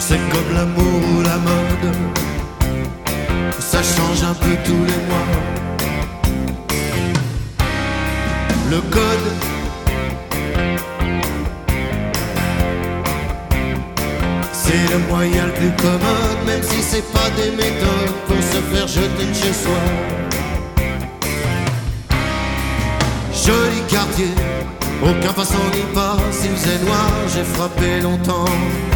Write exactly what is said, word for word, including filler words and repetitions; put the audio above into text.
C'est comme l'amour ou la mode, ça change un peu tous les mois. Le code, c'est le moyen le plus commode, même si c'est pas des méthodes pour se faire jeter de chez soi. Joli quartier, aucun passant n'y passe, il faisait noir, j'ai frappé longtemps.